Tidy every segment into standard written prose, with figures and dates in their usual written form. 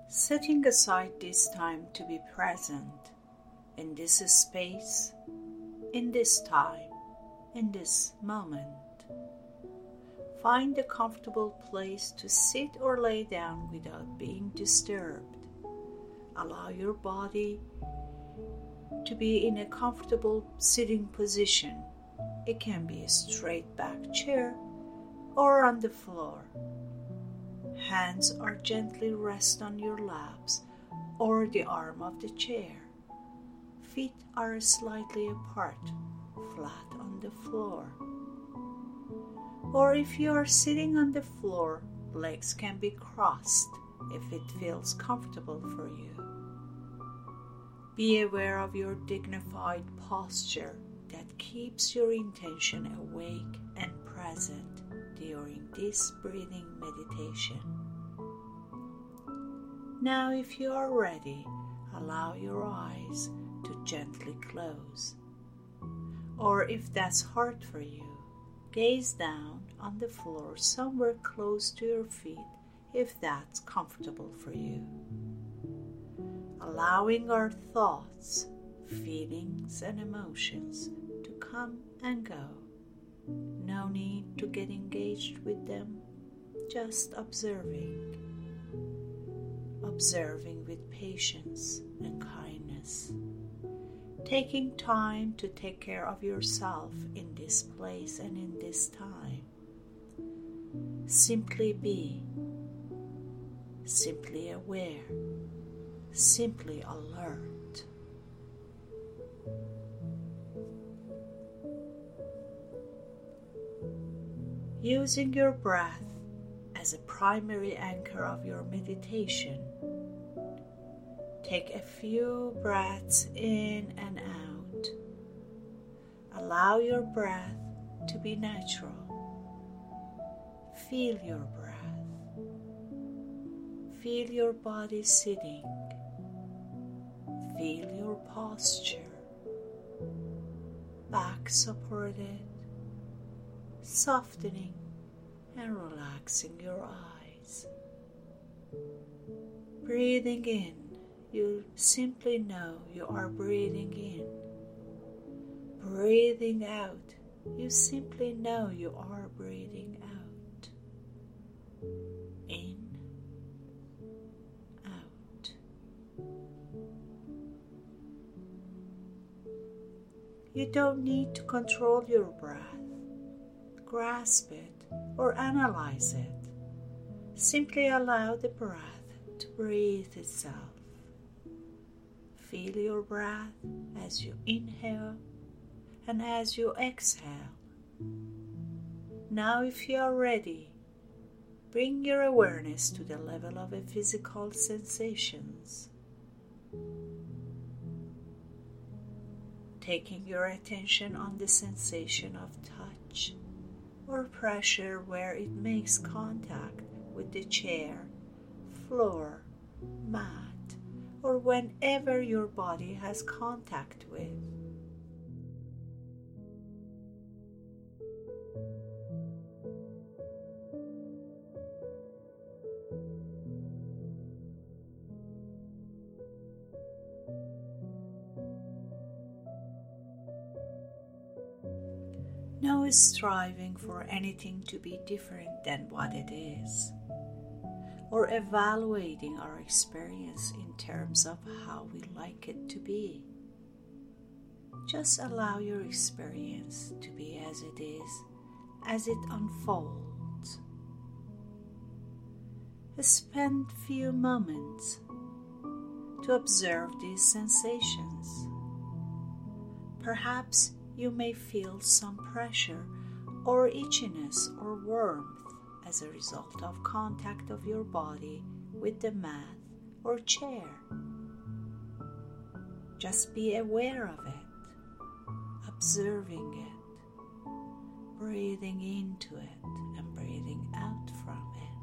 Setting aside this time to be present in this space, in this time, in this moment. Find a comfortable place to sit or lay down without being disturbed. Allow your body to be in a comfortable sitting position. It can be a straight back chair or on the floor. Hands are gently rest on your laps or the arm of the chair. Feet are slightly apart, flat on the floor. Or if you are sitting on the floor, legs can be crossed if it feels comfortable for you. Be aware of your dignified posture that keeps your intention awake and present during this breathing meditation. Now, if you are ready, allow your eyes to gently close. Or if that's hard for you, gaze down on the floor somewhere close to your feet if that's comfortable for you. Allowing our thoughts, feelings, and emotions to come and go. No need to get engaged with them, just observing. Observing with patience and kindness. Taking time to take care of yourself in this place and in this time. Simply be, simply aware, simply alert. Using your breath as a primary anchor of your meditation, take a few breaths in and out. Allow your breath to be natural. Feel your breath. Feel your body sitting. Feel your posture. Back supported, softening and relaxing your eyes. Breathing in, you simply know you are breathing in. Breathing out, you simply know you are breathing out. In, out. You don't need to control your breath, grasp it, or analyze it. Simply allow the breath to breathe itself. Feel your breath as you inhale and as you exhale. Now, if you are ready, bring your awareness to the level of physical sensations. Taking your attention on the sensation of touch or pressure where it makes contact with the chair, floor, mat, or whenever your body has contact with. No striving for anything to be different than what it is, or evaluating our experience in terms of how we like it to be. Just allow your experience to be as it is, as it unfolds. Spend few moments to observe these sensations. Perhaps you may feel some pressure or itchiness or warmth as a result of contact of your body with the mat or chair. Just be aware of it, observing it, breathing into it and breathing out from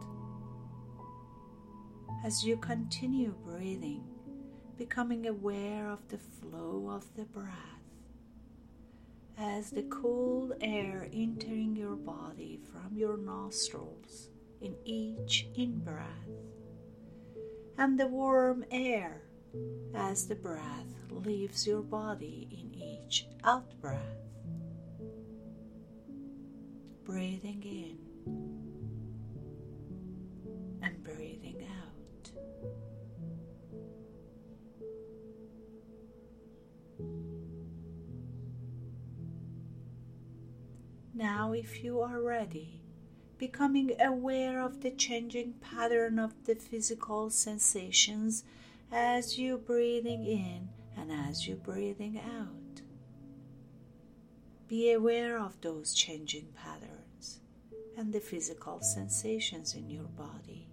it. As you continue breathing, becoming aware of the flow of the breath, as the cool air entering your body from your nostrils in each in-breath, and the warm air as the breath leaves your body in each out-breath. Breathing in and breathing out. Now, if you are ready, becoming aware of the changing pattern of the physical sensations as you breathing in and as you breathing out. Be aware of those changing patterns and the physical sensations in your body.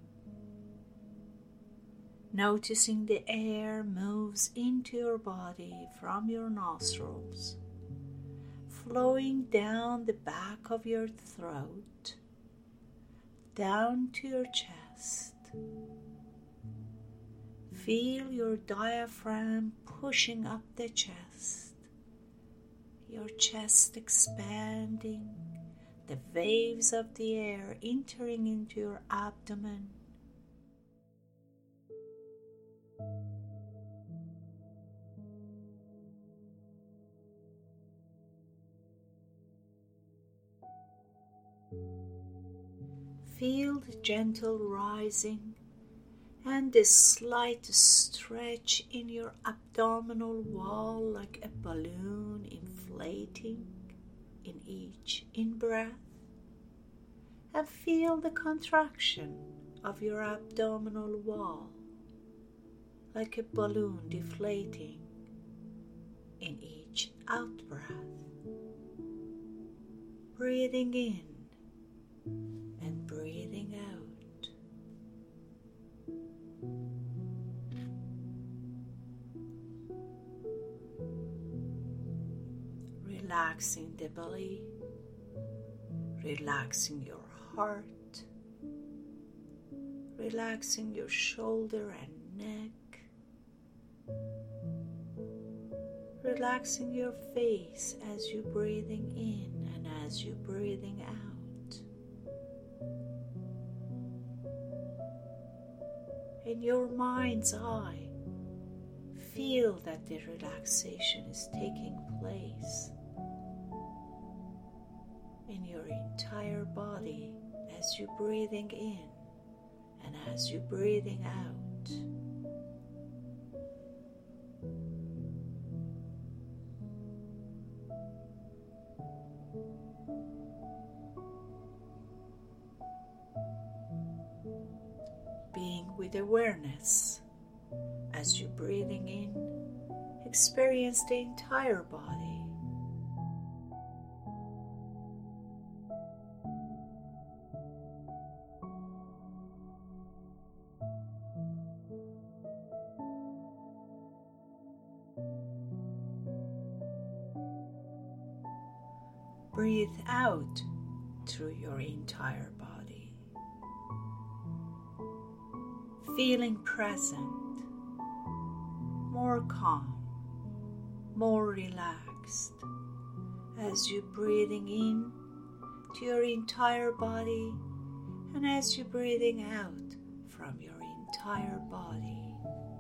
Noticing the air moves into your body from your nostrils, flowing down the back of your throat, down to your chest. Feel your diaphragm pushing up the chest, your chest expanding, the waves of the air entering into your abdomen. Feel the gentle rising and the slight stretch in your abdominal wall like a balloon inflating in each in-breath. And feel the contraction of your abdominal wall like a balloon deflating in each out-breath. Breathing in and breathing out. Relaxing the belly, relaxing your heart, relaxing your shoulder and neck, relaxing your face as you're breathing in and as you're breathing out. In your mind's eye, feel that the relaxation is taking place in your entire body as you're breathing in and as you're breathing out. Being with awareness as you're breathing in, experience the entire body. Breathe out through your entire body, feeling present, more calm, more relaxed as you're breathing in to your entire body and as you're breathing out from your entire body.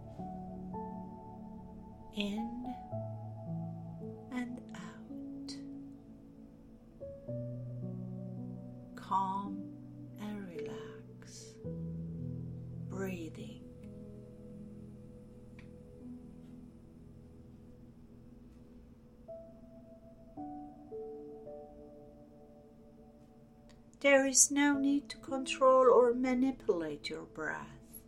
In and out. Calm and relax. Breathing. There is no need to control or manipulate your breath.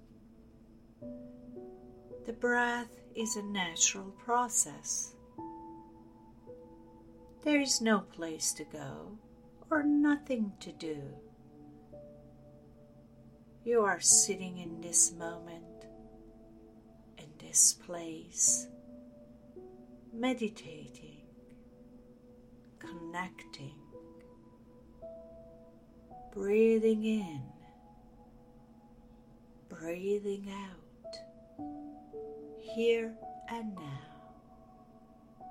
The breath is a natural process. There is no place to go or nothing to do. You are sitting in this moment, in this place, meditating, connecting, breathing in, breathing out, here and now.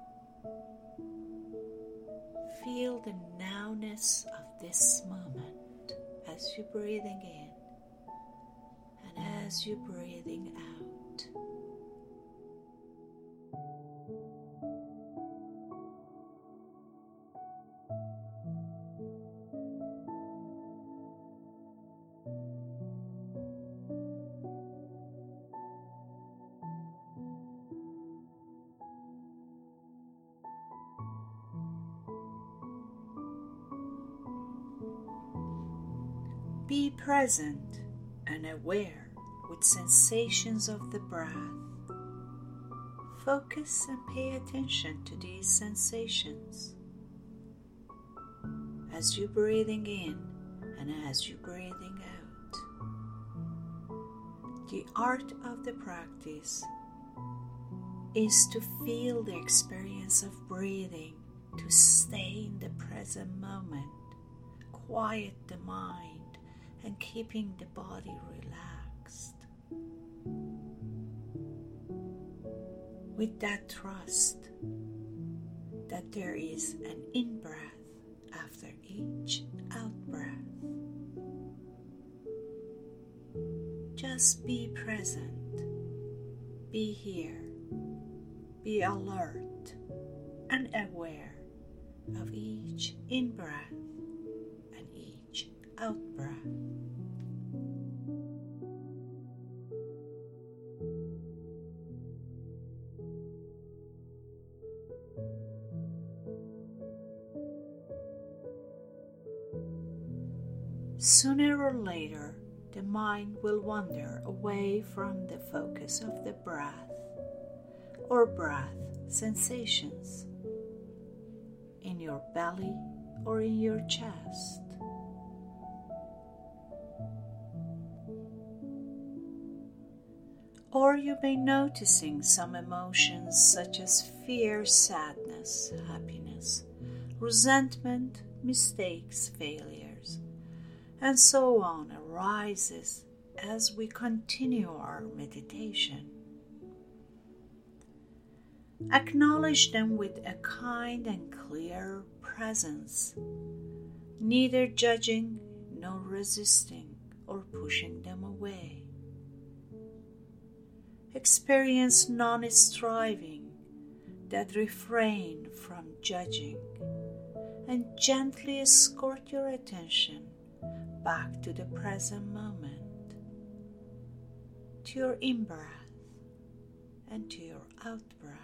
Feel the nowness of this moment as you're breathing in and as you're breathing out. Be present and aware with sensations of the breath. Focus and pay attention to these sensations as you're breathing in and as you're breathing out. The art of the practice is to feel the experience of breathing, to stay in the present moment, quiet the mind, and keeping the body relaxed. With that trust that there is an in-breath after each out-breath. Just be present, be here, be alert and aware of each in-breath and each out-breath. Sooner or later, the mind will wander away from the focus of the breath or breath sensations in your belly or in your chest. Or you may be noticing some emotions such as fear, sadness, happiness, resentment, mistakes, failures, and so on arises as we continue our meditation. Acknowledge them with a kind and clear presence, neither judging nor resisting or pushing them away. Experience non-striving that refrain from judging and gently escort your attention back to the present moment, to your in-breath and to your out-breath.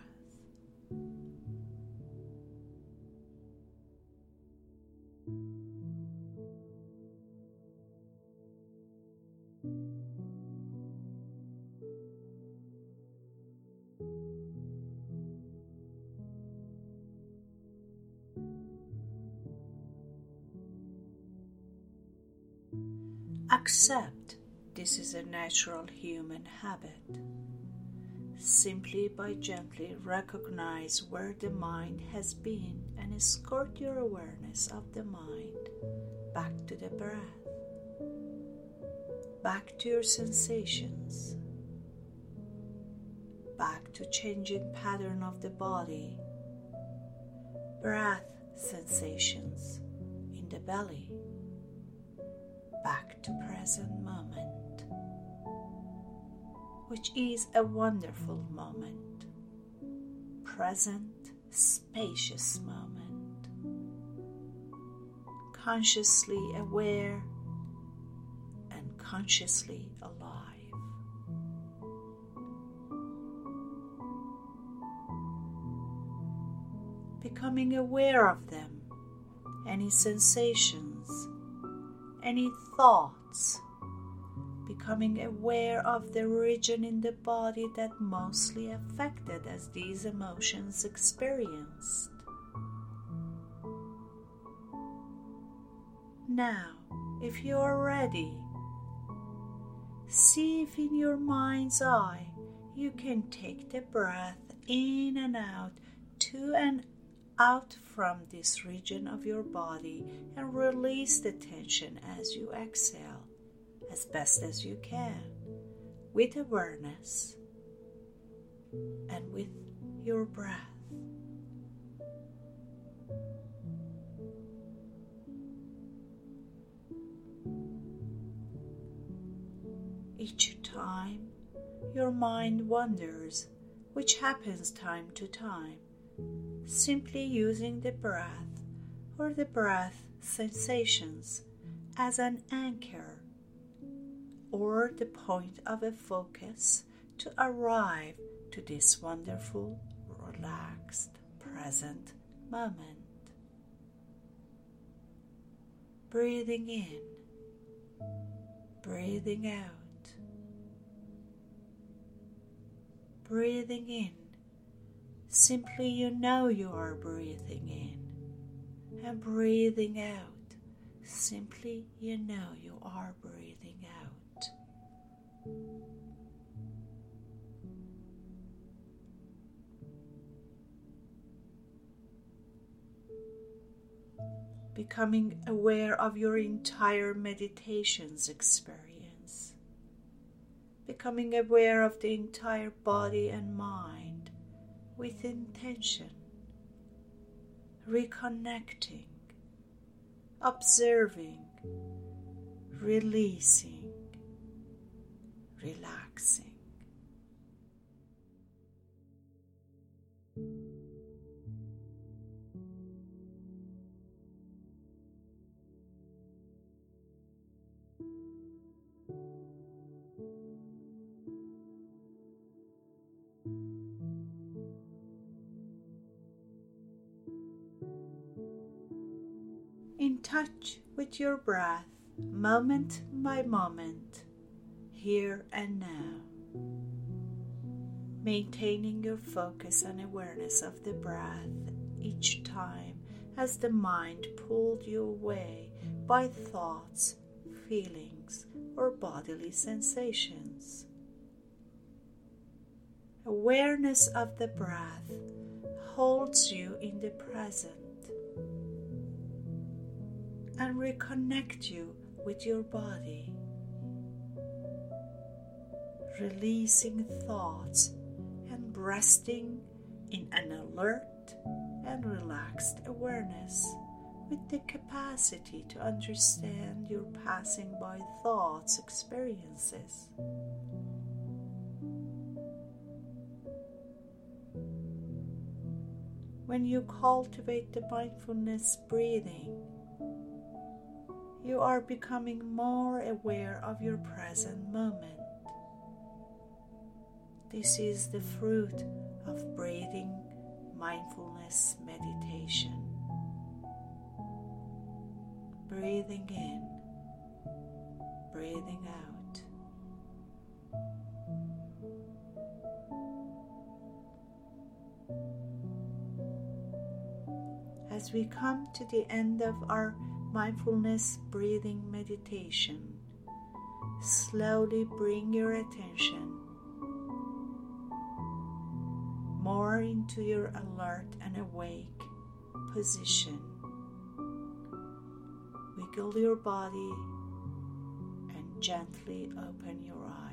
Accept this is a natural human habit. Simply by gently recognize where the mind has been and escort your awareness of the mind back to the breath, back to your sensations, back to changing pattern of the body, breath sensations in the belly, back to present moment, which is a wonderful moment, present, spacious moment, consciously aware and consciously alive. Becoming aware of them, any sensations, any thoughts, becoming aware of the region in the body that mostly affected as these emotions experienced. Now, if you are ready, see if in your mind's eye you can take the breath in and out, to and out from this region of your body, and release the tension as you exhale as best as you can, with awareness and with your breath. Each time, your mind wanders, which happens time to time, simply using the breath or the breath sensations as an anchor or the point of a focus to arrive to this wonderful, relaxed, present moment. Breathing in, breathing out, breathing in. Simply you know you are breathing in, and breathing out. Simply you know you are breathing out. Becoming aware of your entire meditation's experience. Becoming aware of the entire body and mind with intention. Reconnecting, observing, releasing, relaxing. In touch with your breath, moment by moment, here and now. Maintaining your focus and awareness of the breath each time as the mind pulled you away by thoughts, feelings, or bodily sensations. Awareness of the breath holds you in the present and reconnect you with your body, releasing thoughts and resting in an alert and relaxed awareness with the capacity to understand your passing by thoughts experiences. When you cultivate the mindfulness breathing, you are becoming more aware of your present moment. This is the fruit of breathing mindfulness meditation. Breathing in, breathing out. As we come to the end of our mindfulness breathing meditation, slowly bring your attention more into your alert and awake position. Wiggle your body and gently open your eyes.